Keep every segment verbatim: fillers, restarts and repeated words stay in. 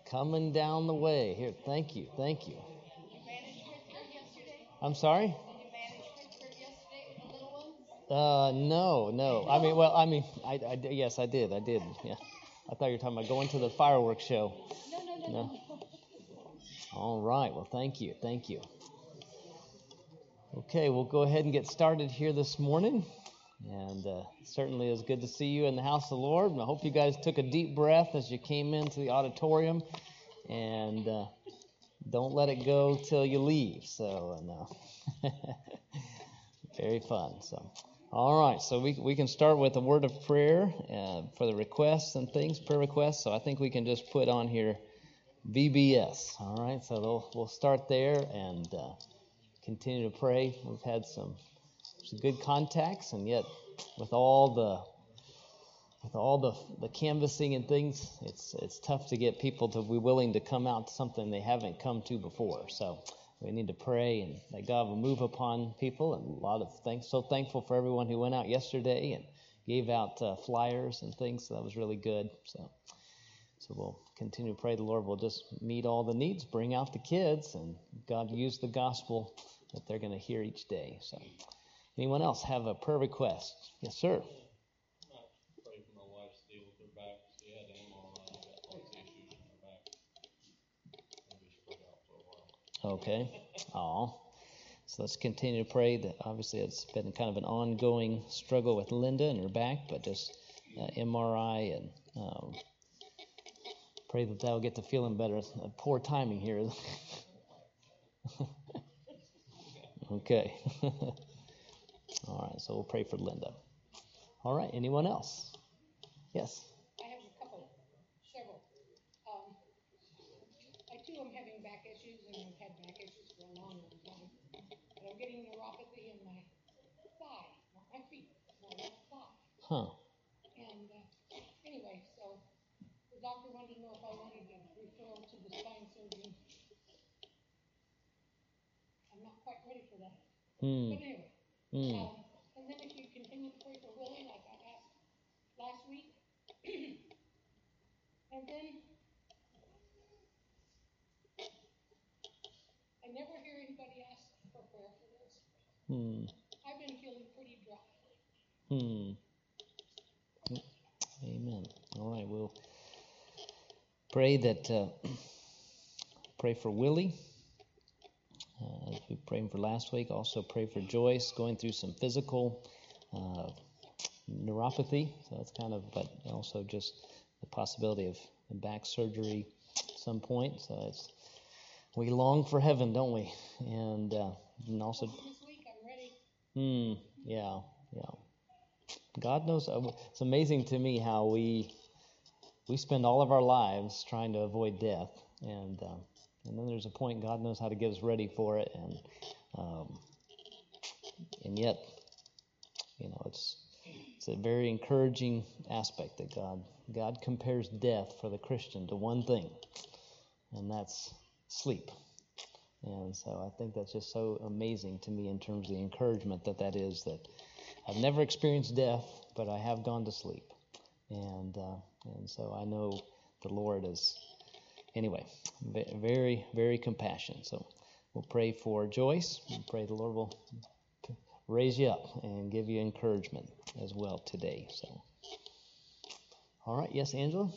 coming down the way. Here, thank you, thank you. I'm sorry? Uh, no, no. I mean, well, I mean, I, I, yes, I did, I did, yeah. I thought you were talking about going to the fireworks show. No, no, no, no. All right, well, thank you, thank you. Okay, we'll go ahead and get started here this morning. And uh, certainly it's good to see you in the house of the Lord. And I hope you guys took a deep breath as you came into the auditorium. And uh, don't let it go till you leave. So, no. Very fun. So, all right. So we we can start with a word of prayer uh, for the requests and things, prayer requests. So I think we can just put on here V B S. All right. So they'll, we'll start there and uh, continue to pray. We've had some some good contacts, and yet with all the with all the the canvassing and things, it's it's tough to get people to be willing to come out to something they haven't come to before. So we need to pray and that God will move upon people. And a lot of thanks. So thankful for everyone who went out yesterday and gave out uh, flyers and things. So that was really good. So so we'll continue to pray the Lord will just meet all the needs, bring out the kids, and God use the gospel that they're going to hear each day. So anyone else have a prayer request? Yes, sir. Pray for my wife's deal with her back. She had an M R I, got lots of issues in her back. Maybe spread out for a while. Okay. Aw. So let's continue to pray that obviously it's been kind of an ongoing struggle with Linda and her back, but just uh, M R I and um, pray that that'll get to feeling better. Uh, poor timing here. Okay. All right. So we'll pray for Linda. All right. Anyone else? Yes. I have a couple, several. Um, I too am having back issues, and I've had back issues for a long, long time. But I'm getting neuropathy in my thigh, not my feet, my left thigh. Huh. And uh, anyway, so the doctor wanted to know if I wanted a referral to the spine surgeon. I'm not quite ready for that. Hmm. But anyway. Hmm. Um, and then if you continue to pray for Willie, like I asked last week. And then I never hear anybody ask for prayer for this. Hmm. I've been feeling pretty dry. Hmm. Amen. All right. We'll pray that. Uh, pray for Willie. Uh, as we prayed for last week, also pray for Joyce going through some physical uh, neuropathy. So that's kind of, but also just the possibility of back surgery at some point. So it's we long for heaven, don't we? And uh, and also. This week I'm ready. Hmm. Yeah. Yeah. God knows. It's amazing to me how we we spend all of our lives trying to avoid death, and. Uh, And then there's a point God knows how to get us ready for it, and um, and yet, you know, it's it's a very encouraging aspect that God God compares death for the Christian to one thing, and that's sleep. And so I think that's just so amazing to me in terms of the encouragement that that is. That I've never experienced death, but I have gone to sleep, and uh, and so I know the Lord is. Anyway, very, very compassionate. So we'll pray for Joyce. And pray the Lord will raise you up and give you encouragement as well today. So, all right. Yes, Angela?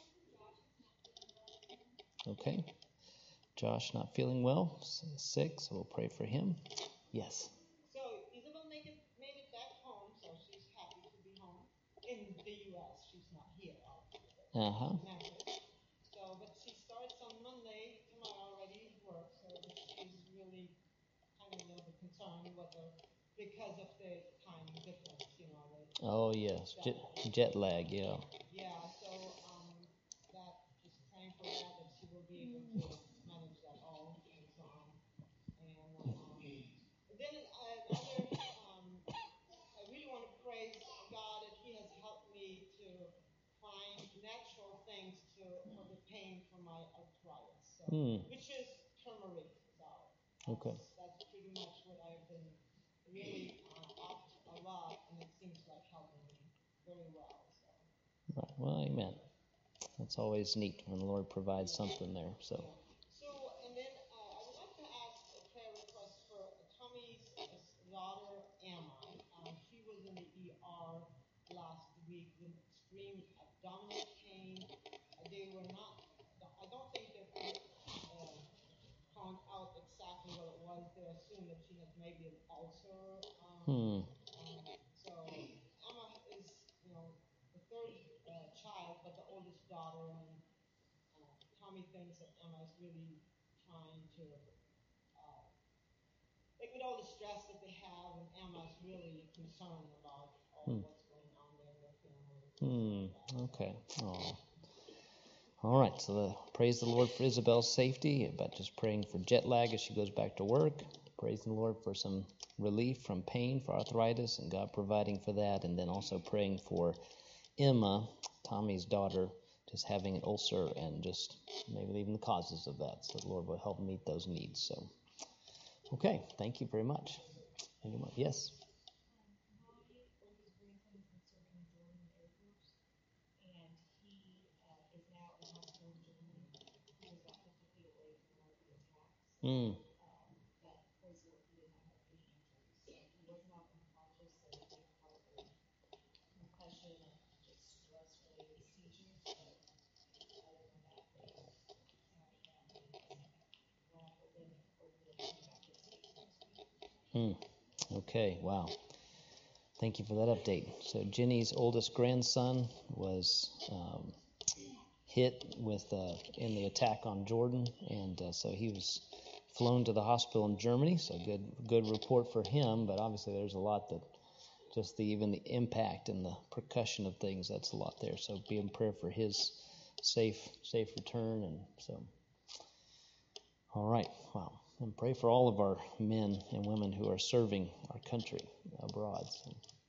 Okay. Josh not feeling well, sick, so we'll pray for him. Yes. So Isabel made it, made it back home, so she's happy to be home in the U S. She's not here. Uh-huh. So, but she starts on Monday, tomorrow already work, so she's really kind of a little bit concerned whether, because of the time difference, you know. The, oh, yes, jet, jet lag, yeah. Yeah, so um, that, just praying for that, that she will be able to manage that all and so on. And um, then uh, other, um, I really want to praise God that He has helped me to find natural things to for the pain from my arthritis, so, Hmm. which is turmeric. So Okay. that's, that's pretty much what I've been really uh, opt a lot, and it seems like helping me very well. So. Right. Well, amen. that's always neat when the Lord provides something there. So. So, and then uh, I would like to ask a prayer request for Tommy's uh, daughter, Emma. Um, she was in the E R last week with extreme abdominal pain. Uh, they were not, I don't think they could uh, found out exactly what it was. They assumed that she had maybe an ulcer. Um, Hmm. um, so Emma is, you know, the third uh, child, but the oldest daughter, and uh, Tommy thinks that Emma is really trying to, uh, like with all the stress that they have, and Emma's really concerned about all Hmm. what's going on there in their family. Hmm. Okay. Oh. All right. So the, praise the Lord for Isabel's safety, but just praying for jet lag as she goes back to work. Praising the Lord for some relief from pain, for arthritis, and God providing for that. And then also praying for Emma, Tommy's daughter, just having an ulcer and just maybe even the causes of that. So the Lord will help meet those needs. So, okay. Thank you very much. Anyone? Yes. Mm. Mm. Okay, wow. Thank you for that update. So Jenny's oldest grandson was um, hit with uh, in the attack on Jordan, and uh, so he was flown to the hospital in Germany. So good, good report for him. But obviously, there's a lot that just the even the impact and the percussion of things. That's a lot there. So be in prayer for his safe, safe return, and so. All right, wow. And pray for all of our men and women who are serving our country abroad. So.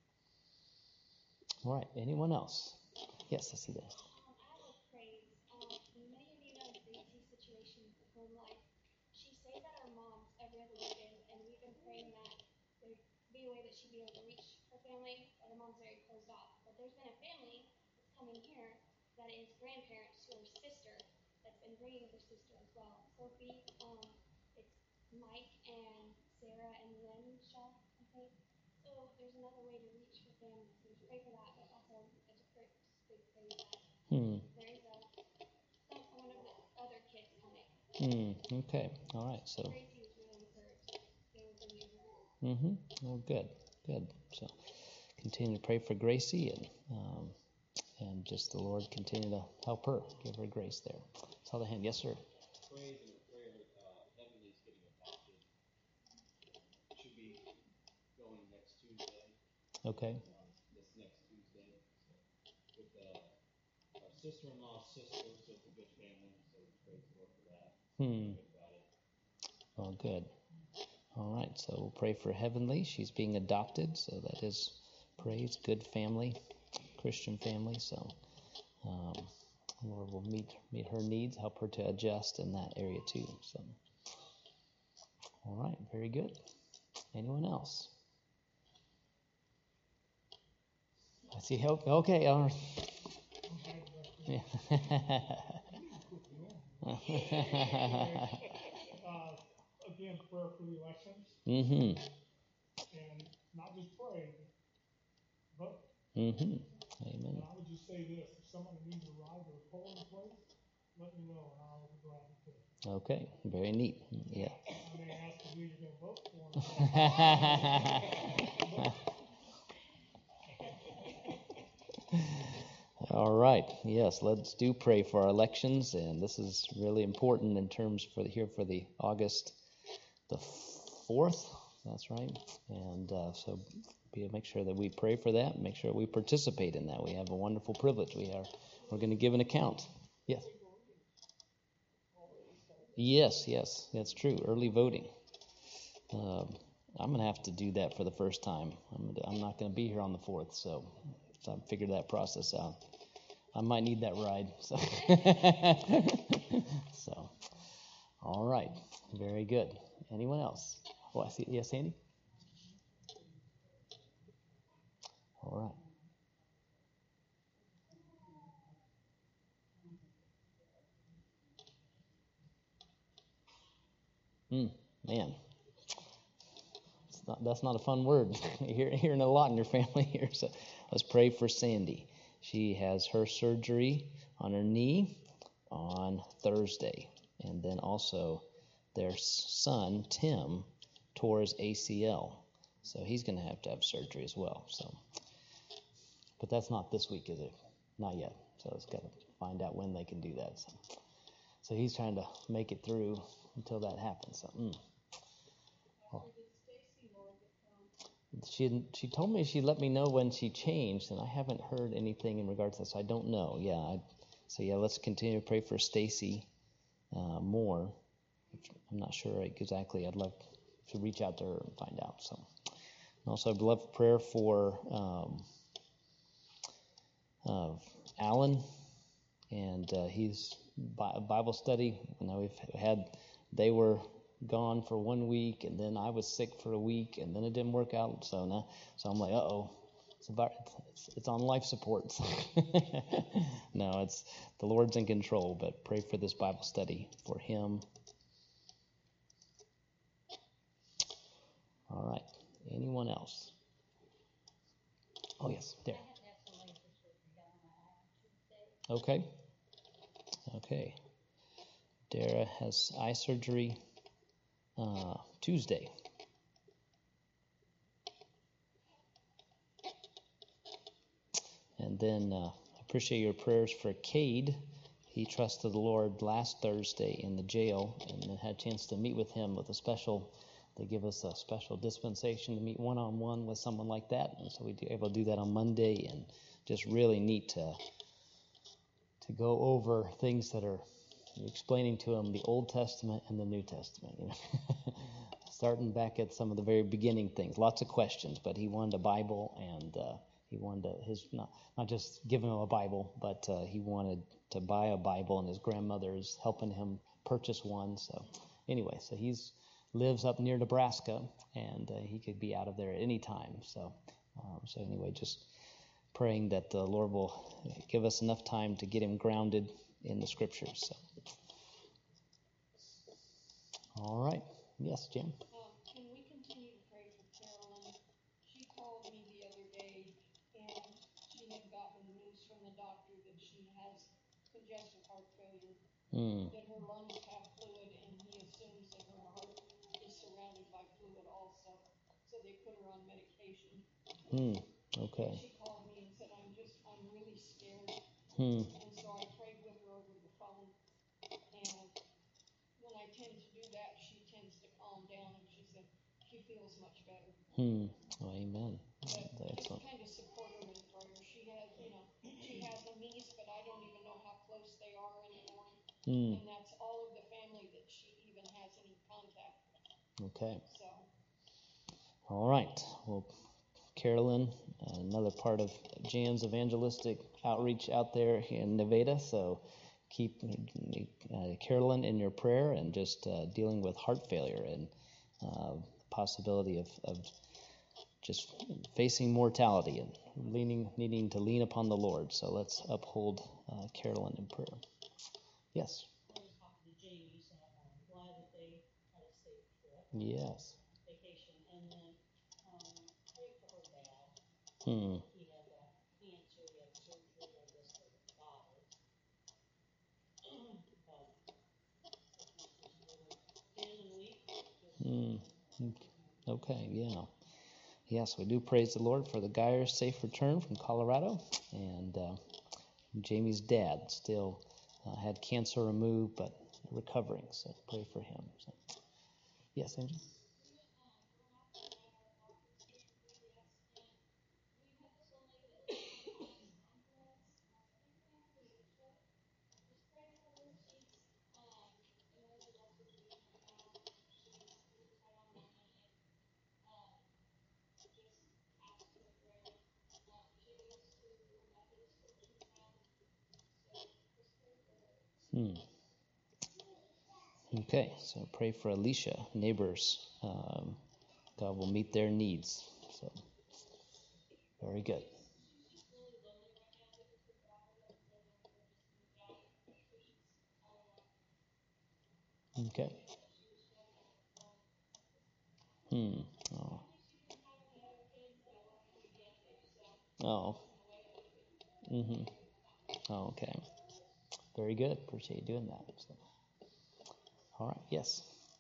All right, anyone else? Yes, I see that. Um, I have a praise. Um, many of you know Gracie's situation with her life. She stays at her mom's every other weekend, and we've been praying that there be a way that she'd be able to reach her family, but her mom's very closed off. But there's been a family that's coming here that is grandparents to her sister that's been bringing her sister as well. Sophie, um, it's Mike and Sarah and Lynn Shaw, I think. So there's another way to reach her family. So just pray for that, but also it's a big, big praise that Hmm. there is a some one of the other kids coming. Hmm. Okay. All right. So. Gracie was really encouraged. They were bringing her. Mm-hmm. Oh, good. Good. So continue to pray for Gracie, and um, and just the Lord continue to help her, give her grace there. Saw the hand. Yes, sir. Praise and prayer, uh, Heavenly's getting adopted. Should be going next Tuesday, Okay. um, this next Tuesday. So with uh, our sister-in-law's sister, so it's a good family. So praise the Lord for that. Hmm. Good about it. Oh, good. All right. So we'll pray for Heavenly. She's being adopted, so that is praise. Good family, Christian family. So. Um, Lord will meet meet her needs, help her to adjust in that area too. So, all right, very good. Anyone else? I see help. Okay, all right. Yeah. uh, again, prayer for the elections. mm-hmm. And not just pray, but vote. Mm-hmm. Amen. And I would just say this: if somebody needs a ride to a polling place, let me know, and I'll be glad to take. Okay, very neat. Yeah. I may ask you who you're going to vote for. All right. Yes, let's do pray for our elections, and this is really important in terms for the, here for the August the fourth. That's right. And uh, so be, make sure that we pray for that. Make sure we participate in that. We have a wonderful privilege. We are we're going to give an account. Yes. Yes. Yes. That's true. Early voting. Um, I'm going to have to do that for the first time. I'm, I'm not going to be here on the fourth, so, so I've figured that process out. I might need that ride. So, so, all right, very good. Anyone else? Oh, I see. Yes, Andy? All right. Mm, man, it's not, that's not a fun word. You're hearing a lot in your family here. So let's pray for Sandy. She has her surgery on her knee on Thursday. And then also their son, Tim, tore his A C L. So he's going to have to have surgery as well. So, but that's not this week, is it? Not yet. So it's got to find out when they can do that. So, so he's trying to make it through until that happens. So, mm. Oh. She she told me she'd let me know when she changed, and I haven't heard anything in regards to this. I don't know. Yeah. I, so yeah, let's continue to pray for Stacy uh, more. I'm not sure exactly. I'd love to reach out to her and find out. So, and also I'd love prayer for um, uh, Alan, and uh, he's Bi- Bible study. You know, we've had they were gone for one week, and then I was sick for a week, and then it didn't work out. So now, so I'm like, uh oh, it's about it's, it's on life support. No, it's the Lord's in control. But pray for this Bible study for him. All right. Anyone else? Oh yes, there. Okay. Okay. Dara has eye surgery uh, Tuesday. And then uh, appreciate your prayers for Cade. He trusted the Lord last Thursday in the jail, and then had a chance to meet with him with a special. They give us a special dispensation to meet one-on-one with someone like that, and so we were able to do that on Monday, and just really neat to to go over things that are explaining to him the Old Testament and the New Testament. You know, starting back at some of the very beginning things, lots of questions, but he wanted a Bible, and uh, he wanted to, his not not just give him a Bible, but uh, he wanted to buy a Bible, and his grandmother is helping him purchase one. So anyway, so he's lives up near Nebraska, and uh, he could be out of there at any time. So um, so anyway, just praying that the Lord will give us enough time to get him grounded in the Scriptures. So. All right. Yes, Jim. Um, can we continue to pray for Carolyn? She called me the other day, and she had gotten news from the doctor that she has congestive heart failure, Mm. that her lungs have fluid, and he assumes that her heart is surrounded by fluid also. So they put her on medication. Mm. Okay. And she called me and said, I'm just, I'm really scared. Hmm. And so I prayed with her over the phone. And when I tend to do that, she tends to calm down, and she said she feels much better. Hmm. Oh, amen. But That's just all. kind of support her in prayer. She has, you know, she has a niece, but I don't even know how close they are anymore. Hmm. And that's all of the family that she even has any contact with. Okay. So, All right. Well, Carolyn, another part of Jan's evangelistic outreach out there in Nevada. So keep uh, Carolyn in your prayer, and just uh, dealing with heart failure and uh, possibility of, of just facing mortality and leaning, needing to lean upon the Lord. So let's uphold uh, Carolyn in prayer. Yes. I was talking to Jamie, so I'm glad that they had a safe trip, Yes. vacation, and then, um, pray for her dad. Hmm. He had, uh, cancer, he had surgery, I guess, for his father. But it's just really thin and weak, just, Hmm. Okay. Yeah. Yes, we do praise the Lord for the Geyer's safe return from Colorado, and uh, Jamie's dad still uh, had cancer removed, but recovering. So pray for him. So. Yes, Angel. Hmm. Okay, so pray for Alicia, neighbors. Um, God will meet their needs. So, very good. Okay. Hmm. Oh. Oh. Mm-hmm. Oh, okay. Very good. Appreciate you doing that. So. All right. Yes.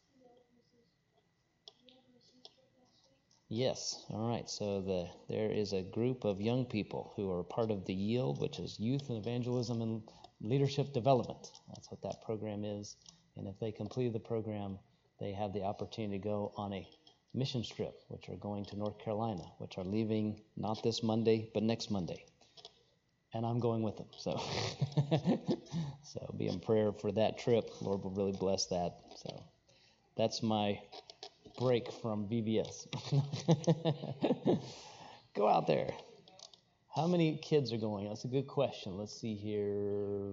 Yes. All right. So the there is a group of young people who are part of the YIELD, which is Youth and Evangelism and Leadership Development. That's what that program is. And if they complete the program, they have the opportunity to go on a mission trip, which are going to North Carolina, which are leaving not this Monday, but next Monday. And I'm going with them. So, so be in prayer for that trip. Lord will really bless that. So that's my break from V B S. Go out there. How many kids are going? That's a good question. Let's see here.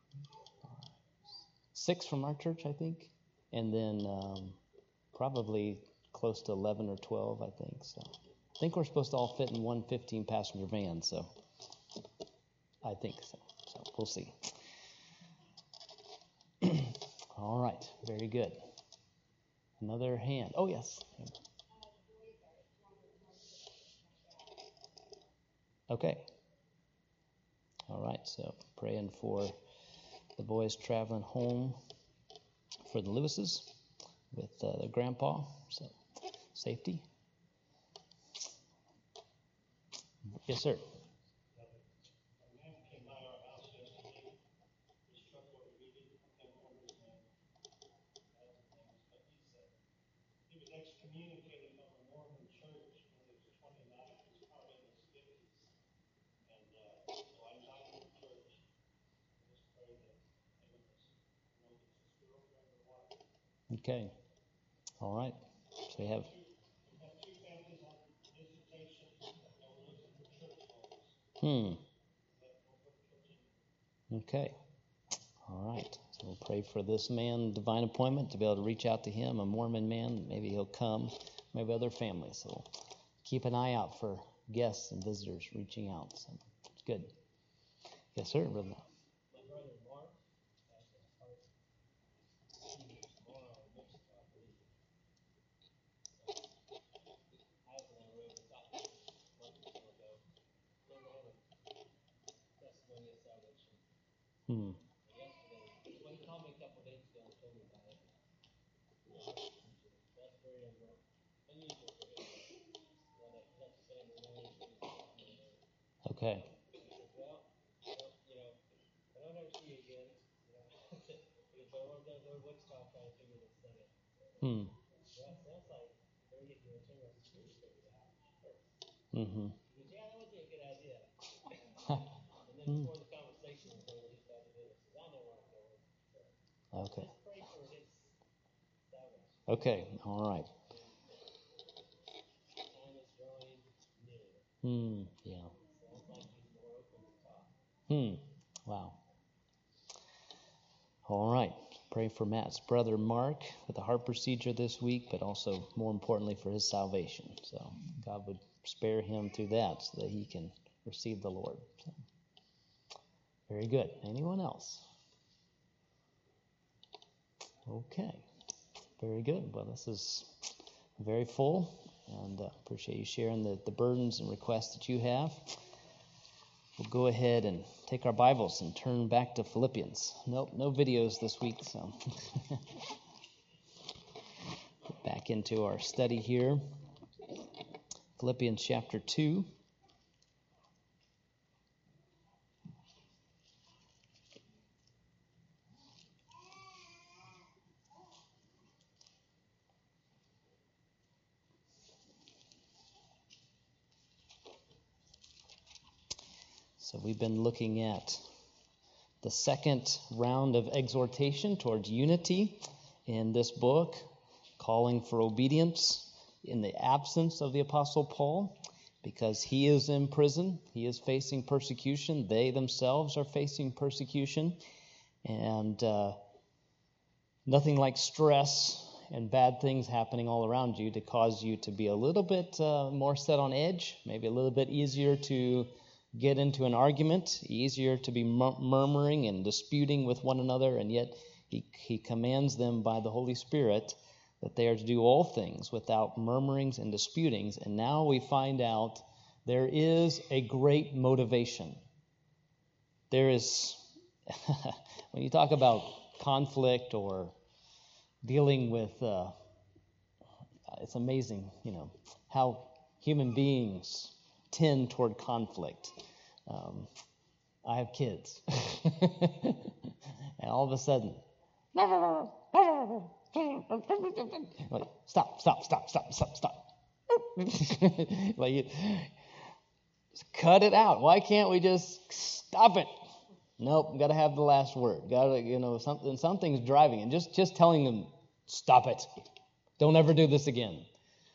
Six from our church, I think. And then um, probably close to eleven or twelve, I think. So I think we're supposed to all fit in one fifteen passenger van. So I think so. So we'll see. All right. Very good. Another hand. Oh, yes. Okay. All right. So praying for the boys traveling home for the Lewises with uh, their grandpa. So safety. Yes, sir. Excommunicated from the Mormon church when he was twenty-nine, he was probably in his fifties. And uh, so I'm not in the church. I just pray that I know it's his girlfriend or wife. Okay. All right. So we have. We have two families on visitation that we're looking for church homes. Hmm. But we'll put church in. Okay. All right. So we'll pray for this man, divine appointment, to be able to reach out to him, a Mormon man. Maybe he'll come. Maybe other families. So we'll keep an eye out for guests and visitors reaching out. So it's good. Yes, sir. Brother. My brother Mark has a heart procedure tomorrow in Wichita, I believe. So I was on the road with Doctor a month or so ago. Never had a testimony of salvation. Hmm. Yesterday, well, he called me a couple of days ago and told me about it. The heart procedure. That's very un- unusual for him. You know, that touch saying the name, and he's talking Okay. He says, well, well, you know, I don't ever see you again. You know, because I want to go to Wichita trying to figure this thing out. Hmm. Well, it sounds like they're getting your internal security figured out first. Mm-hmm. He goes, yeah, that would be a good idea. And then before the conversation was over, he started doing it. He says, I know where I'm going. So Okay. just pray for his salvation. Okay. All right. Time is drawing near. Hmm. Yeah. Sounds like he's more open to talk. Hmm. Wow. All right. Pray for Matt's brother Mark with a heart procedure this week, but also more importantly for his salvation. So God would spare him through that so that he can receive the Lord. So, very good. Anyone else? Okay. Very good. Well, this is very full, and uh, appreciate you sharing the, the burdens and requests that you have. We'll go ahead and take our Bibles and turn back to Philippians. Nope, no videos this week, so get back into our study here. Philippians chapter two. So we've been looking at the second round of exhortation towards unity in this book, calling for obedience in the absence of the Apostle Paul, because he is in prison, he is facing persecution, they themselves are facing persecution, and uh, nothing like stress and bad things happening all around you to cause you to be a little bit uh, more set on edge, maybe a little bit easier to get into an argument, easier to be mur- murmuring and disputing with one another, and yet he, he commands them by the Holy Spirit that they are to do all things without murmurings and disputings. And now we find out there is a great motivation. There is, when you talk about conflict or dealing with, uh, it's amazing, you know, how human beings tend toward conflict. Um, I have kids. And all of a sudden, like, stop, stop, stop, stop, stop, stop. Like, you, just cut it out. Why can't we just stop it? Nope, got to have the last word. Got to, you know, something, something's driving, and just, just telling them, stop it. Don't ever do this again.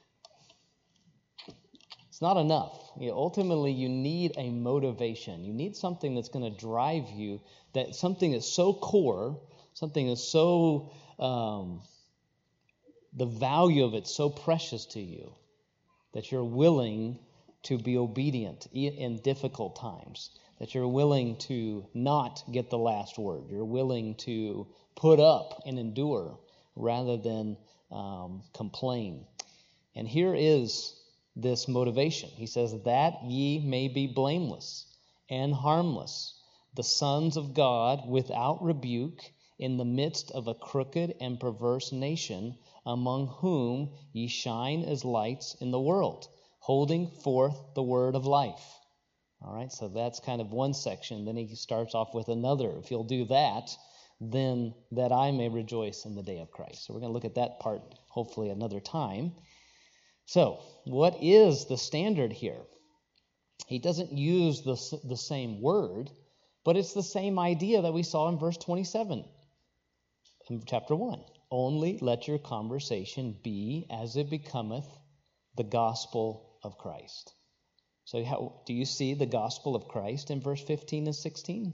It's not enough. You know, ultimately, you need a motivation. You need something that's going to drive you, that something that's so core, something that's so, um, the value of it so precious to you, that you're willing to be obedient in difficult times, that you're willing to not get the last word. You're willing to put up and endure rather than um, complain. And here is this motivation. He says, that ye may be blameless and harmless, the sons of God without rebuke, in the midst of a crooked and perverse nation, among whom ye shine as lights in the world, holding forth the word of life. All right, so that's kind of one section. Then he starts off with another. If you'll do that, then that I may rejoice in the day of Christ. So we're going to look at that part hopefully another time. So, what is the standard here? He doesn't use the, the same word, but it's the same idea that we saw in verse twenty-seven in chapter one. Only let your conversation be as it becometh the gospel of Christ. So how, do you see the gospel of Christ in verse fifteen and sixteen?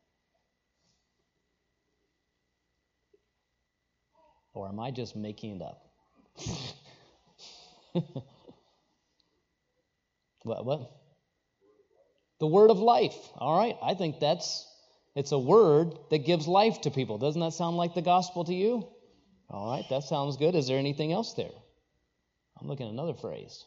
Or am I just making it up? What? What? The word of life. All right. I think that's, it's a word that gives life to people. Doesn't that sound like the gospel to you? All right. That sounds good. Is there anything else there? I'm looking at another phrase.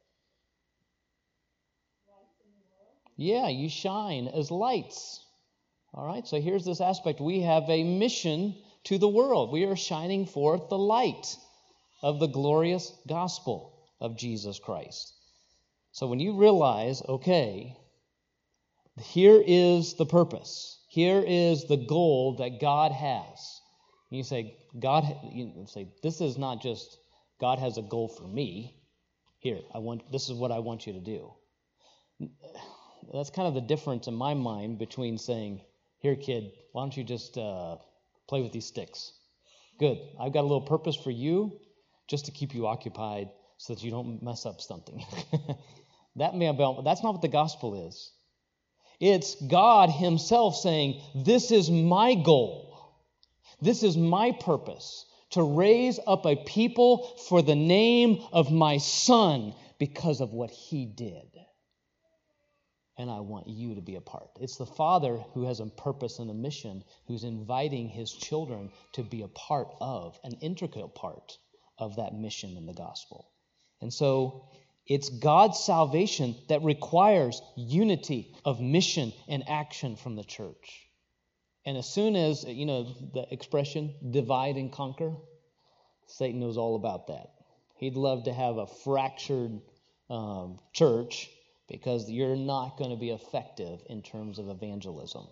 Yeah, you shine as lights. All right. So here's this aspect. We have a mission to the world. We are shining forth the light of the glorious gospel of Jesus Christ. So when you realize, okay, here is the purpose, here is the goal that God has. You say, God, you say, this is not just God has a goal for me. Here, I want. This is what I want you to do. That's kind of the difference in my mind between saying, here, kid, why don't you just uh, play with these sticks? Good. I've got a little purpose for you, just to keep you occupied so that you don't mess up something. That may be, that's not what the gospel is. It's God himself saying, this is my goal. This is my purpose, to raise up a people for the name of my Son because of what he did. And I want you to be a part. It's the Father who has a purpose and a mission, who's inviting his children to be a part of, an integral part of that mission in the gospel. And so it's God's salvation that requires unity of mission and action from the church. And as soon as, you know, the expression divide and conquer, Satan knows all about that. He'd love to have a fractured um, church because you're not going to be effective in terms of evangelism.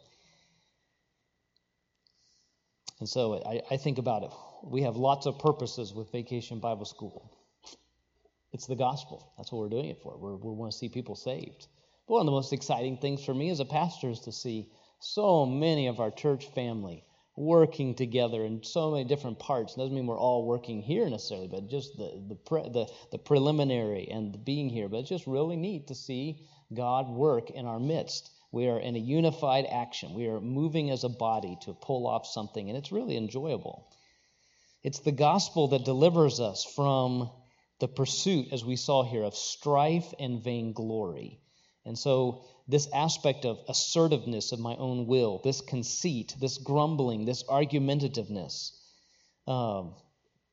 And so I, I think about it. We have lots of purposes with Vacation Bible School. It's the gospel. That's what we're doing it for. We're, we want to see people saved. But one of the most exciting things for me as a pastor is to see so many of our church family working together in so many different parts. It doesn't mean we're all working here necessarily, but just the the, pre, the the preliminary and the being here. But it's just really neat to see God work in our midst. We are in a unified action. We are moving as a body to pull off something, and it's really enjoyable. It's the gospel that delivers us from the pursuit, as we saw here, of strife and vainglory. And so this aspect of assertiveness of my own will, this conceit, this grumbling, this argumentativeness, um,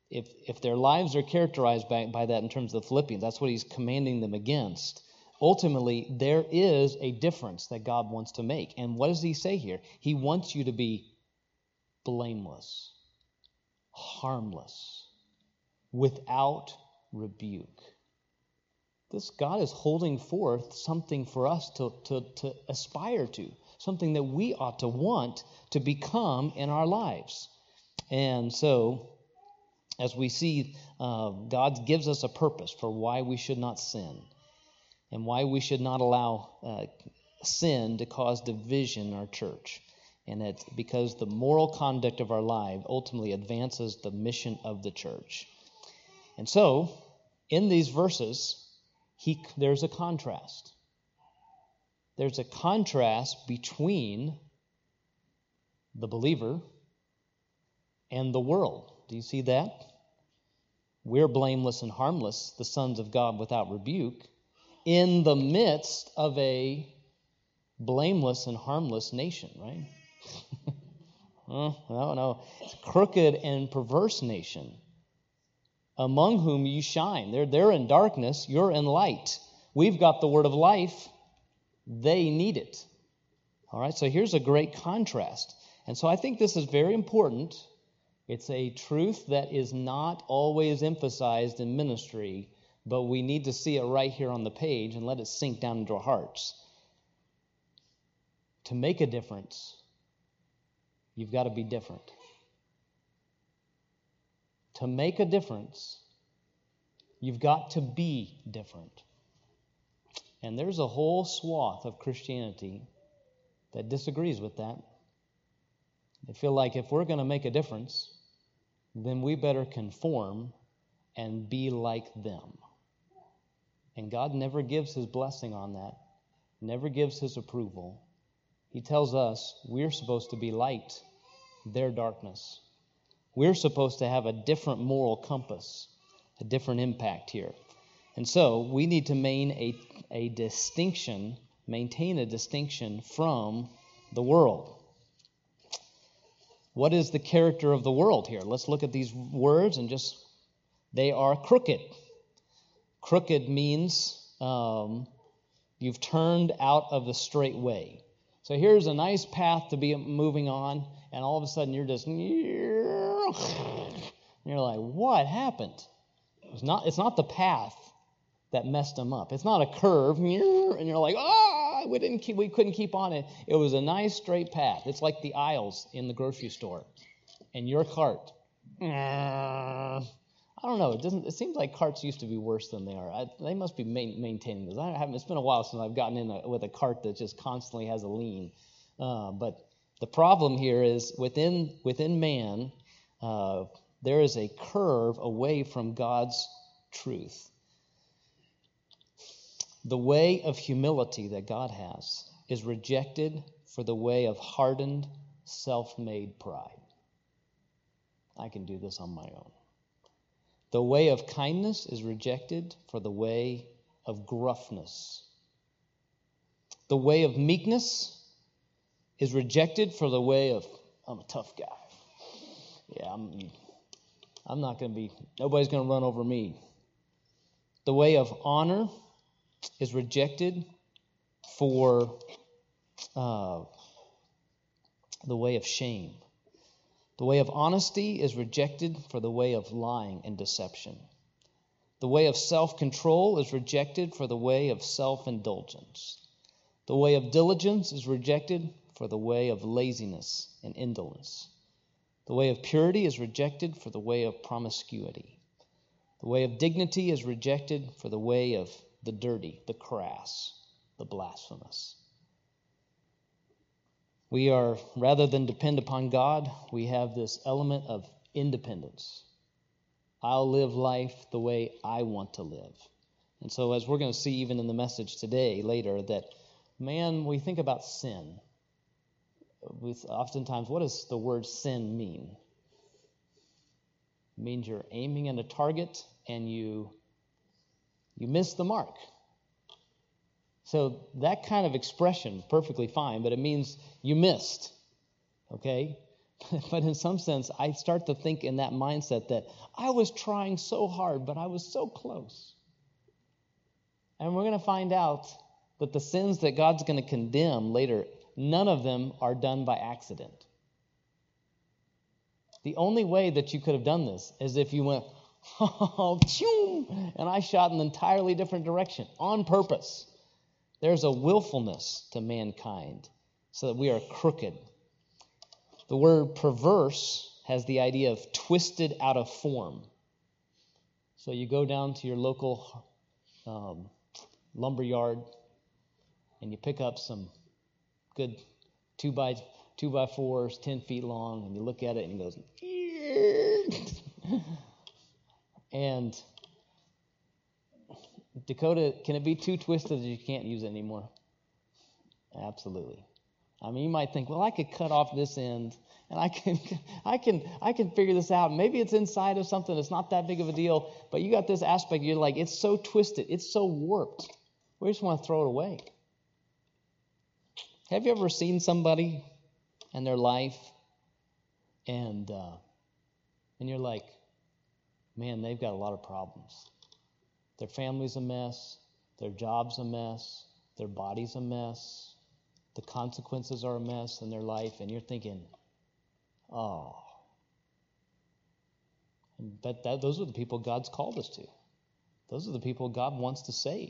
if if their lives are characterized by, by that in terms of the Philippians, that's what he's commanding them against. Ultimately, there is a difference that God wants to make. And what does he say here? He wants you to be blameless, harmless, without rebuke. This God is holding forth something for us to, to, to aspire to, something that we ought to want to become in our lives. And so, as we see, uh, God gives us a purpose for why we should not sin and why we should not allow uh, sin to cause division in our church. And it's because the moral conduct of our life ultimately advances the mission of the church. And so, in these verses, he, there's a contrast. There's a contrast between the believer and the world. Do you see that? We're blameless and harmless, the sons of God without rebuke, in the midst of a blameless and harmless nation, right? oh, no, no. It's a crooked and perverse nation, among whom you shine. They're, they're in darkness, you're in light. We've got the word of life, they need it. All right, so here's a great contrast. And so I think this is very important. It's a truth that is not always emphasized in ministry, but we need to see it right here on the page and let it sink down into our hearts. To make a difference, you've got to be different. To make a difference, you've got to be different. And there's a whole swath of Christianity that disagrees with that. They feel like if we're going to make a difference, then we better conform and be like them. And God never gives his blessing on that, never gives his approval. He tells us we're supposed to be light, their darkness. We're supposed to have a different moral compass, a different impact here. And so we need to maintain a, a distinction, maintain a distinction from the world. What is the character of the world here? Let's look at these words and just, they are crooked. Crooked means um, you've turned out of the straight way. So here's a nice path to be moving on, and all of a sudden you're just, and you're like, what happened? It's not, it's not the path that messed them up. It's not a curve, and you're like, ah, we didn't keep, we couldn't keep on it. It was a nice straight path. It's like the aisles in the grocery store, and your cart. I don't know. It doesn't. It seems like carts used to be worse than they are. I, they must be main, maintaining this. I haven't. It's been a while since I've gotten in a, with a cart that just constantly has a lean. Uh, but the problem here is within within man, uh, there is a curve away from God's truth. The way of humility that God has is rejected for the way of hardened, self-made pride. I can do this on my own. The way of kindness is rejected for the way of gruffness. The way of meekness is rejected for the way of, I'm a tough guy. Yeah, I'm, I'm not going to be, nobody's going to run over me. The way of honor is rejected for uh, the way of shame. The way of honesty is rejected for the way of lying and deception. The way of self-control is rejected for the way of self-indulgence. The way of diligence is rejected for the way of laziness and indolence. The way of purity is rejected for the way of promiscuity. The way of dignity is rejected for the way of the dirty, the crass, the blasphemous. We are, rather than depend upon God, we have this element of independence. I'll live life the way I want to live. And so as we're going to see even in the message today, later, that, man, we think about sin. With oftentimes, what does the word sin mean? It means you're aiming at a target and you, you miss the mark. So that kind of expression, perfectly fine, but it means you missed, okay? But in some sense, I start to think in that mindset that I was trying so hard, but I was so close. And we're going to find out that the sins that God's going to condemn later, none of them are done by accident. The only way that you could have done this is if you went, oh, and I shot in an entirely different direction on purpose. There's a willfulness to mankind so that we are crooked. The word perverse has the idea of twisted out of form. So you go down to your local um, lumber yard and you pick up some good two by two by fours, ten feet long, and you look at it and it goes, and Dakota, can it be too twisted that you can't use it anymore? Absolutely. I mean, you might think, well, I could cut off this end, and I can, I can, I can figure this out. Maybe it's inside of something. It's not that big of a deal. But you got this aspect. You're like, it's so twisted. It's so warped. We just want to throw it away. Have you ever seen somebody and their life, and uh, and you're like, man, they've got a lot of problems. Their family's a mess. Their job's a mess. Their body's a mess. The consequences are a mess in their life, and you're thinking, oh. But that, those are the people God's called us to. Those are the people God wants to save.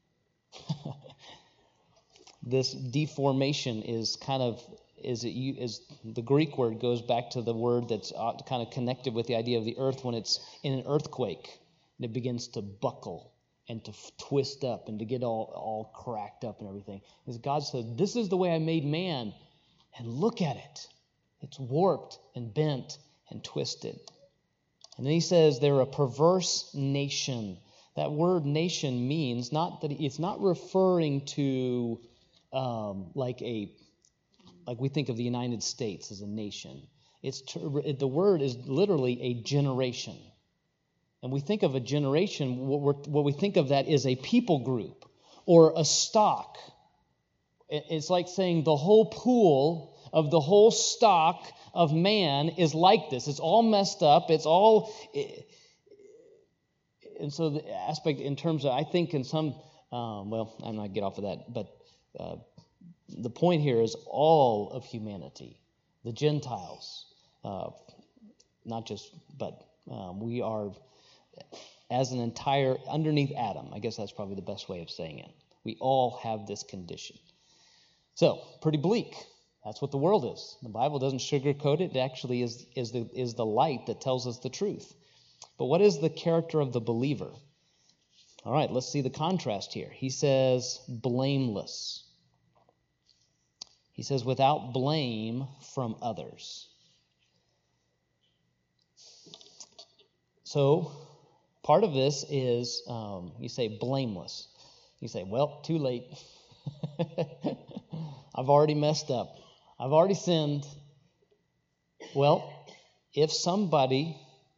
This deformation is kind of, is it is the Greek word goes back to the word that's kind of connected with the idea of the earth when it's in an earthquake and it begins to buckle and to f- twist up and to get all, all cracked up and everything. As God said, this is the way I made man, and look at it. It's warped and bent and twisted. And then he says they're a perverse nation. That word nation means not that it's not referring to um, like a like we think of the United States as a nation. It's to, the word is literally a generation. And we think of a generation, what, we're, what we think of that is a people group or a stock. It's like saying the whole pool of the whole stock of man is like this. It's all messed up. It's all... And so the aspect in terms of, I think in some, um, well, I'm not get off of that, but uh, the point here is all of humanity, the Gentiles, uh, not just, but um, we are, as an entire, underneath Adam, I guess that's probably the best way of saying it. We all have this condition. So, pretty bleak. That's what the world is. The Bible doesn't sugarcoat it. It actually is, is, the, is the light that tells us the truth. But what is the character of the believer? All right, let's see the contrast here. He says, blameless. He says, without blame from others. So, part of this is, um, you say blameless. You say, well, too late. I've already messed up. I've already sinned. Well, if somebody...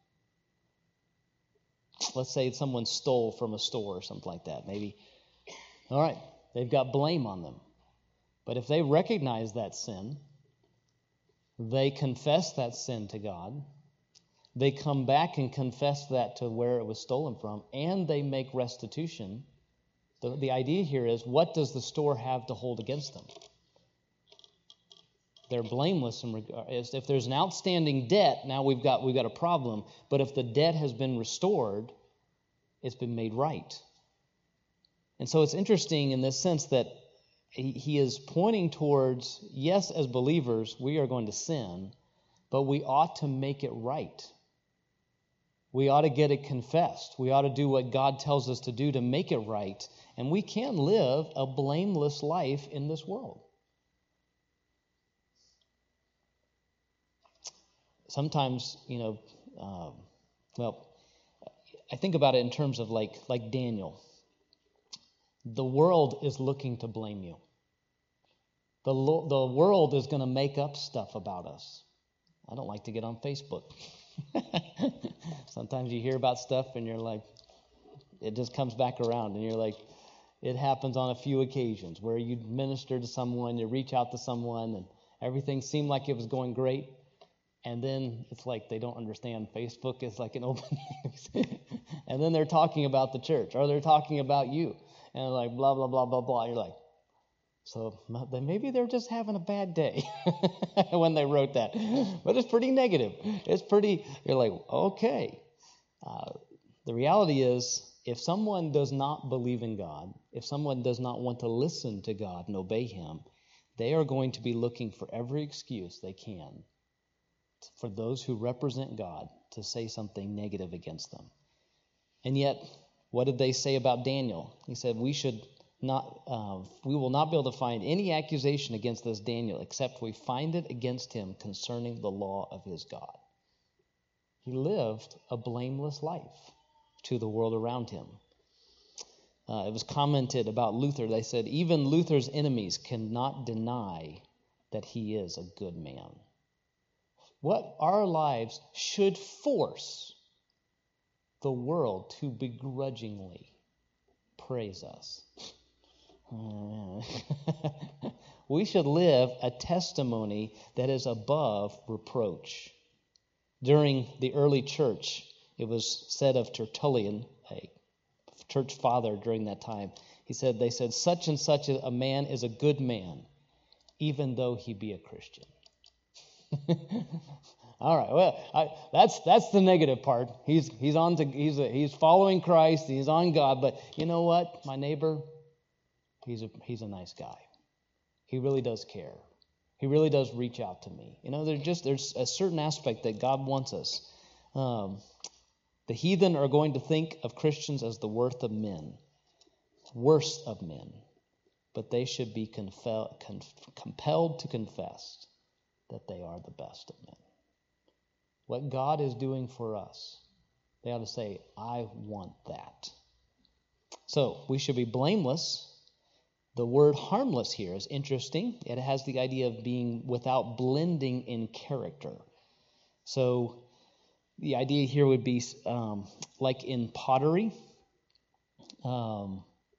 Let's say someone stole from a store or something like that. Maybe, all right, they've got blame on them. But if they recognize that sin, they confess that sin to God, they come back and confess that to where it was stolen from, and they make restitution. The, the idea here is, what does the store have to hold against them? They're blameless in regard. If there's an outstanding debt, now we've got we've got a problem. But if the debt has been restored, it's been made right. And so it's interesting in this sense that he, he is pointing towards, yes, as believers, we are going to sin, but we ought to make it right. We ought to get it confessed. We ought to do what God tells us to do to make it right. And we can live a blameless life in this world. Sometimes, you know, um, well, I think about it in terms of like like Daniel. The world is looking to blame you. The, lo- the world is going to make up stuff about us. I don't like to get on Facebook. Sometimes you hear about stuff and you're like, it just comes back around and you're like, it happens on a few occasions where you minister to someone, you reach out to someone, and everything seemed like it was going great. and then it's like they don't understand Facebook is like an open news. And then they're talking about the church, or they're talking about you, and like blah, blah, blah, blah, blah. You're like, so then maybe they're just having a bad day when they wrote that. But it's pretty negative. It's pretty, you're like, okay. Uh, the reality is, if someone does not believe in God, if someone does not want to listen to God and obey Him, they are going to be looking for every excuse they can for those who represent God to say something negative against them. And yet, what did they say about Daniel? He said, we should not, uh, we will not be able to find any accusation against this Daniel except we find it against him concerning the law of his God. He lived a blameless life to the world around him. Uh, it was commented about Luther. They said, even Luther's enemies cannot deny that he is a good man. What our lives should force the world to begrudgingly praise us. We should live a testimony that is above reproach. During the early church, it was said of Tertullian, a church father during that time, he said, they said, such and such a man is a good man, even though he be a Christian. All right, well, I, that's that's the negative part. He's he's on to he's a, he's following Christ. He's on God. But you know what? My neighbor, he's a he's a nice guy. He really does care. He really does reach out to me. You know, there's just there's a certain aspect that God wants us. Um, the heathen are going to think of Christians as the worst of men, worst of men, but they should be confel, con, compelled to confess that they are the best of men. What God is doing for us, they ought to say, I want that. So we should be blameless. The word harmless here is interesting. It has the idea of being without blending in character. So the idea here would be um, like in pottery. Um,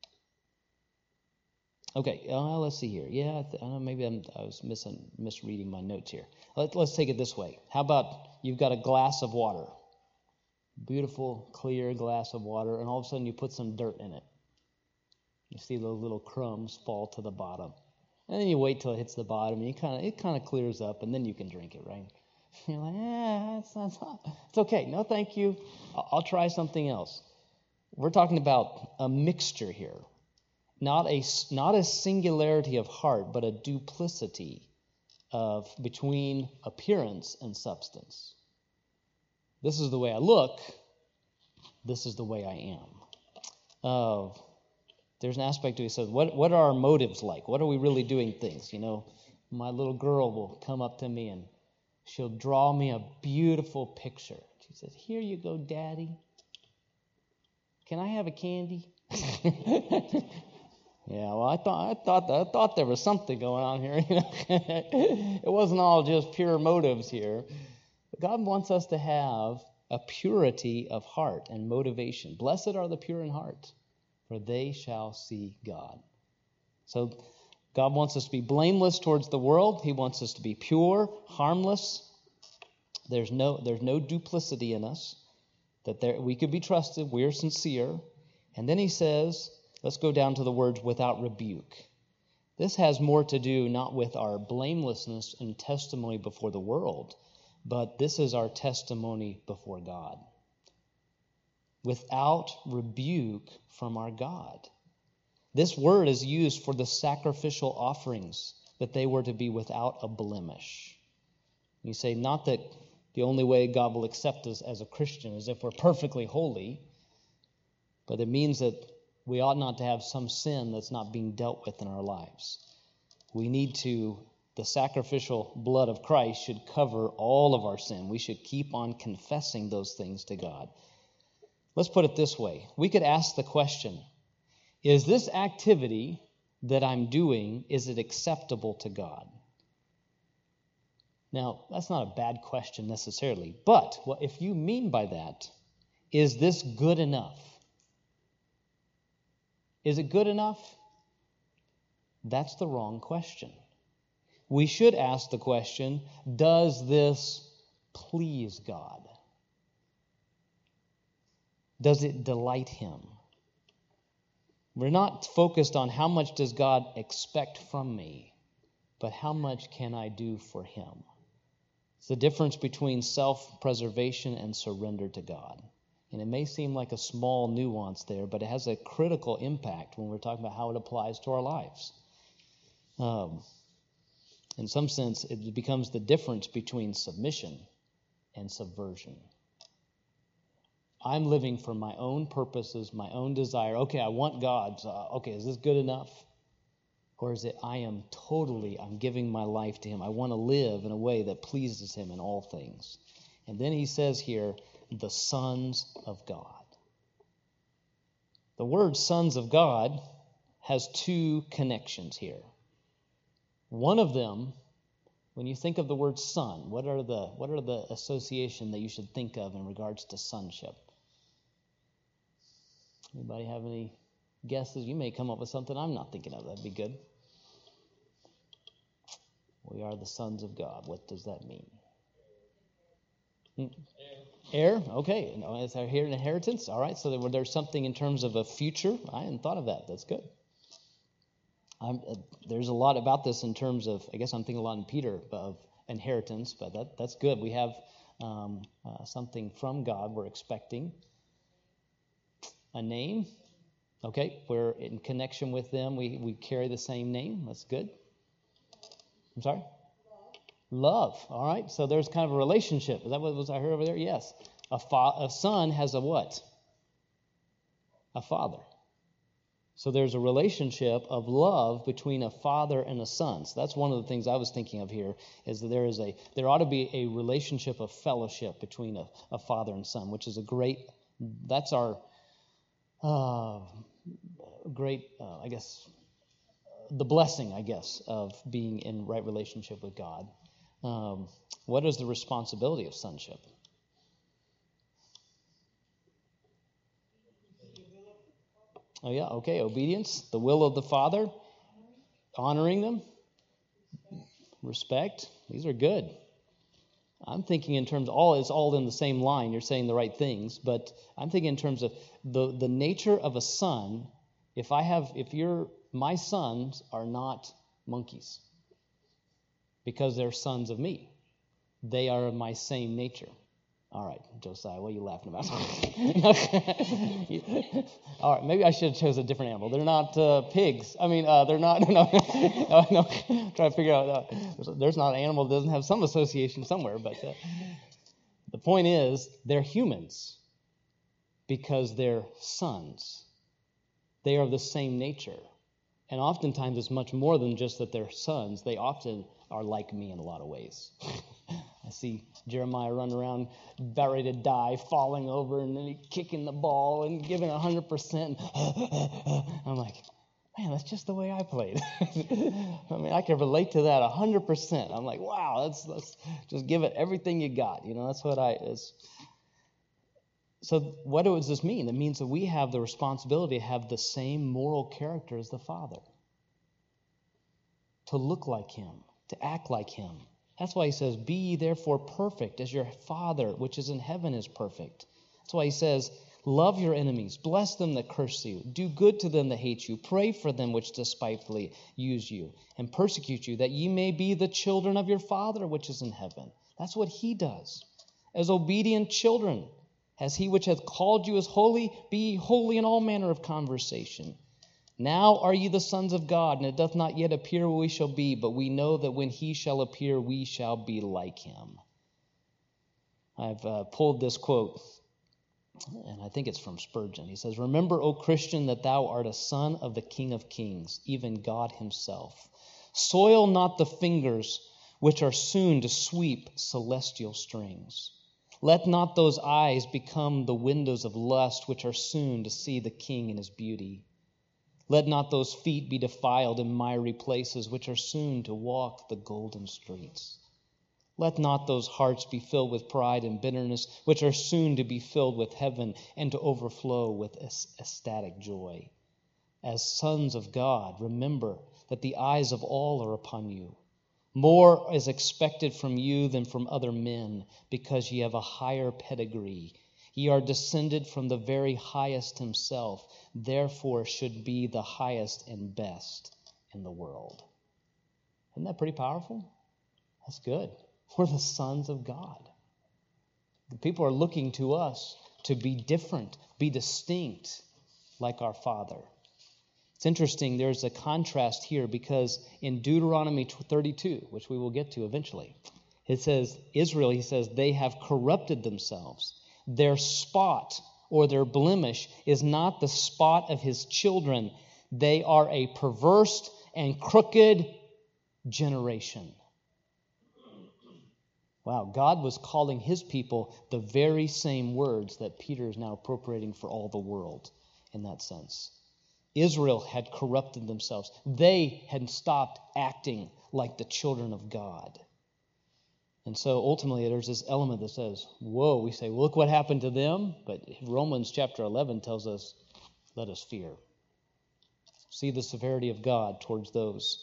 okay, uh, let's see here. Yeah, I th- I know maybe I'm, I was missing, misreading my notes here. Let, let's take it this way. How about you've got a glass of water, beautiful, clear glass of water, and all of a sudden you put some dirt in it. You see those little crumbs fall to the bottom. And then you wait till it hits the bottom, and you kind of it kind of clears up, and then you can drink it, right? You're like, yeah, it's, it's, it's okay. No, thank you. I'll, I'll try something else. We're talking about a mixture here. Not a, not a singularity of heart, but a duplicity of between appearance and substance. This is the way I look. This is the way I am. Uh, there's an aspect to it that says, what, what are our motives like? What are we really doing things? You know, my little girl will come up to me and she'll draw me a beautiful picture. She says, here you go, Daddy. Can I have a candy? Yeah, well, I thought I thought I thought there was something going on here. You know, it wasn't all just pure motives here. But God wants us to have a purity of heart and motivation. Blessed are the pure in heart, for they shall see God. So God wants us to be blameless towards the world. He wants us to be pure, harmless. There's no there's no duplicity in us. That there we could be trusted. We're sincere. And then he says, let's go down to the words without rebuke. This has more to do not with our blamelessness and testimony before the world, but this is our testimony before God. Without rebuke from our God. This word is used for the sacrificial offerings, that they were to be without a blemish. You say, not that the only way God will accept us as a Christian is if we're perfectly holy, but it means that we ought not to have some sin that's not being dealt with in our lives. We need to, the sacrificial blood of Christ should cover all of our sin. We should keep on confessing those things to God. Let's put it this way. We could ask the question, is this activity that I'm doing, is it acceptable to God? Now, that's not a bad question necessarily, but what if you mean by that, is this good enough? Is it good enough? That's the wrong question. We should ask the question, does this please God? Does it delight him? We're not focused on how much does God expect from me, but how much can I do for him? It's the difference between self-preservation and surrender to God. And it may seem like a small nuance there, but it has a critical impact when we're talking about how it applies to our lives. Um, in some sense, it becomes the difference between submission and subversion. I'm living for my own purposes, my own desire. Okay, I want God. So, okay, is this good enough? Or is it I am totally, I'm giving my life to him. I want to live in a way that pleases him in all things. And then he says here, the sons of God. The word sons of God has two connections here. One of them, when you think of the word son, what are the what are the association that you should think of in regards to sonship? Anybody have any guesses? You may come up with something I'm not thinking of. That'd be good. We are the sons of God. What does that mean? Hmm. Heir. Okay. You know, is our here an inheritance? All right. So there, there's something in terms of a future. I hadn't thought of that. That's good. I'm, uh, there's a lot about this in terms of, I guess I'm thinking a lot in Peter of inheritance, but that that's good. We have um, uh, something from God we're expecting. A name. Okay, we're in connection with them. We we carry the same name. That's good. I'm sorry? Love. Love. All right, so there's kind of a relationship. Is that what was I heard over there? Yes. A, fa- a son has a what? A father. So there's a relationship of love between a father and a son. So that's one of the things I was thinking of here, is that there is a there ought to be a relationship of fellowship between a, a father and son, which is a great, that's our uh, great, uh, I guess, the blessing, I guess, of being in right relationship with God. Um, what is the responsibility of sonship? Oh, yeah, okay, obedience, the will of the Father, honoring them, respect. These are good. I'm thinking in terms of all, it's all in the same line. You're saying the right things, but I'm thinking in terms of the, the nature of a son. If I have, if you're, my sons are not monkeys because they're sons of me. They are of my same nature. All right, Josiah, what are you laughing about? All right, maybe I should have chosen a different animal. They're not uh, pigs. I mean, uh, they're not, no, no, no, try to figure out, uh, there's not an animal that doesn't have some association somewhere, but uh, the point is, they're humans because they're sons. They are of the same nature. And oftentimes it's much more than just that they're sons. They often are like me in a lot of ways. I see Jeremiah running around, about ready to die, falling over, and then he kicking the ball and giving one hundred percent. I'm like, man, that's just the way I played. I mean, I can relate to that one hundred percent. I'm like, wow, let's, let's just give it everything you got. You know, that's what I... It's, so what does this mean? It means that we have the responsibility to have the same moral character as the Father. To look like him, to act like him. That's why he says, be ye therefore perfect as your Father which is in heaven is perfect. That's why he says, love your enemies, bless them that curse you, do good to them that hate you, pray for them which despitefully use you and persecute you, that ye may be the children of your Father which is in heaven. That's what he does. As obedient children, as he which hath called you is holy, be ye holy in all manner of conversation. Now are ye the sons of God, and it doth not yet appear what we shall be, but we know that when he shall appear, we shall be like him. I've uh, pulled this quote, and I think it's from Spurgeon. He says, remember, O Christian, that thou art a son of the King of Kings, even God himself. Soil not the fingers which are soon to sweep celestial strings. Let not those eyes become the windows of lust, which are soon to see the King in his beauty. Let not those feet be defiled in miry places, which are soon to walk the golden streets. Let not those hearts be filled with pride and bitterness, which are soon to be filled with heaven and to overflow with ecstatic joy. As sons of God, remember that the eyes of all are upon you. More is expected from you than from other men, because ye have a higher pedigree. Ye are descended from the very highest himself, therefore should be the highest and best in the world. Isn't that pretty powerful? That's good. We're the sons of God. The people are looking to us to be different, be distinct, like our Father. It's interesting, there's a contrast here, because in Deuteronomy thirty-two, which we will get to eventually, it says, Israel, he says, they have corrupted themselves. Their spot or their blemish is not the spot of his children. They are a perverse and crooked generation. Wow, God was calling his people the very same words that Peter is now appropriating for all the world in that sense. Israel had corrupted themselves. They had stopped acting like the children of God. And so ultimately there's this element that says, whoa, we say, well, look what happened to them. But Romans chapter eleven tells us, let us fear. See the severity of God towards those.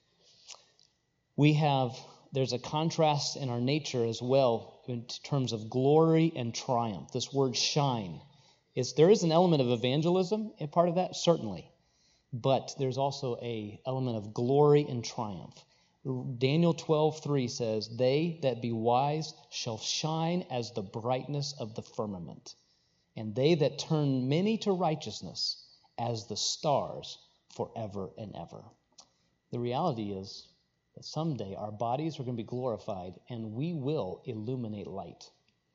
We have, there's a contrast in our nature as well in terms of glory and triumph. This word shine. Is, there is an element of evangelism in part of that, certainly. But there's also an element of glory and triumph. Daniel twelve three says, they that be wise shall shine as the brightness of the firmament, and they that turn many to righteousness as the stars forever and ever. The reality is that someday our bodies are going to be glorified and we will illuminate light.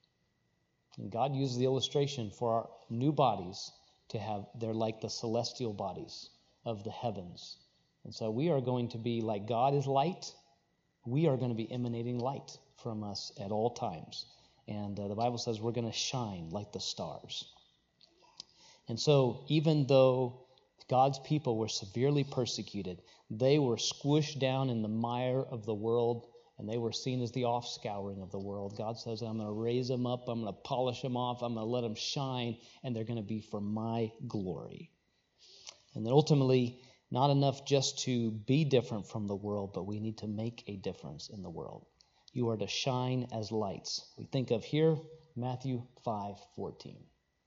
And God uses the illustration for our new bodies to have, they're like the celestial bodies of the heavens. And so we are going to be like God is light. We are going to be emanating light from us at all times. And uh, the Bible says we're going to shine like the stars. And so even though God's people were severely persecuted, they were squished down in the mire of the world, and they were seen as the offscouring of the world. God says, I'm going to raise them up, I'm going to polish them off, I'm going to let them shine, and they're going to be for my glory. And then ultimately, not enough just to be different from the world, but we need to make a difference in the world. You are to shine as lights. We think of here, Matthew five fourteen.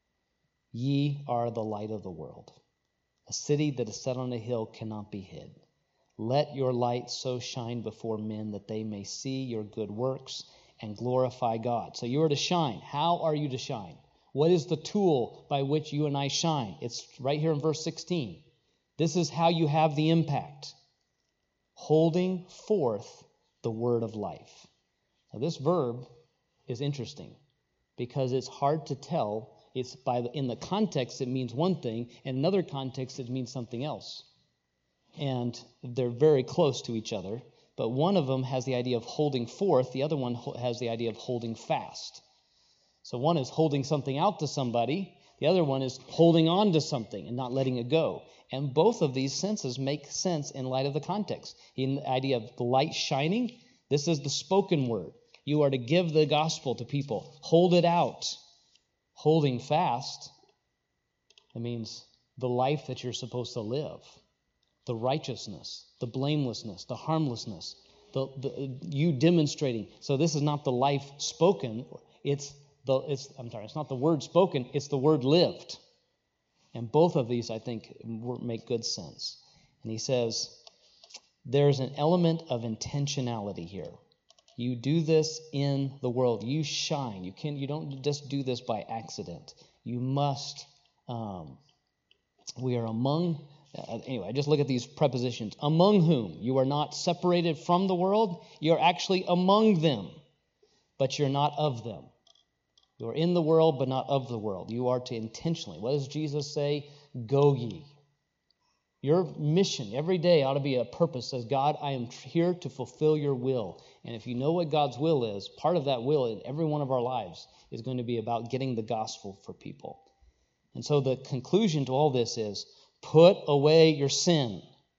Ye are the light of the world. A city that is set on a hill cannot be hid. Let your light so shine before men that they may see your good works and glorify God. So you are to shine. How are you to shine? What is the tool by which you and I shine? It's right here in verse sixteen. This is how you have the impact. Holding forth the word of life. Now this verb is interesting because it's hard to tell. It's by the, in the context it means one thing, in another context it means something else. And they're very close to each other, but one of them has the idea of holding forth, the other one has the idea of holding fast. So one is holding something out to somebody, the other one is holding on to something and not letting it go. And both of these senses make sense in light of the context. In the idea of the light shining, this is the spoken word. You are to give the gospel to people. Hold it out. Holding fast, it means the life that you're supposed to live. The righteousness, the blamelessness, the harmlessness, the, the you demonstrating. So this is not the life spoken. It's the it's I'm sorry. It's not the word spoken. It's the word lived. And both of these, I think, make good sense. And he says, there's an element of intentionality here. You do this in the world. You shine. You can. You don't just do this by accident. You must. Um, we are among. Uh, anyway, just look at these prepositions. Among whom you are not separated from the world. You are actually among them, but you're not of them. You are in the world, but not of the world. You are to intentionally. What does Jesus say? Go ye. Your mission every day ought to be a purpose. Says, God, I am here to fulfill your will. And if you know what God's will is, part of that will in every one of our lives is going to be about getting the gospel for people. And so the conclusion to all this is, put away your sin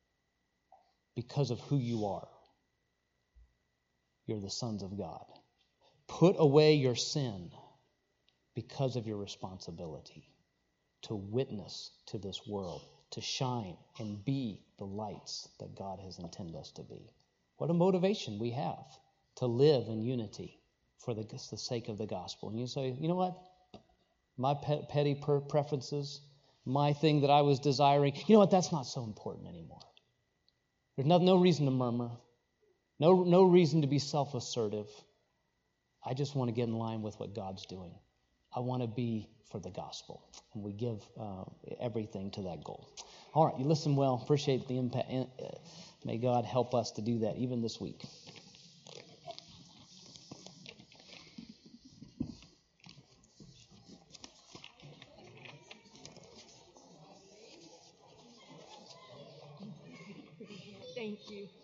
because of who you are. You're the sons of God. Put away your sin because of your responsibility to witness to this world, to shine and be the lights that God has intended us to be. What a motivation we have to live in unity for the, the sake of the gospel. And you say, you know what? My pet, petty per- preferences, my thing that I was desiring, you know what? That's not so important anymore. There's no, no reason to murmur. No, no reason to be self-assertive. I just want to get in line with what God's doing. I want to be for the gospel. And we give uh, everything to that goal. All right, you listen well. Appreciate the impact. May God help us to do that even this week. Thank you.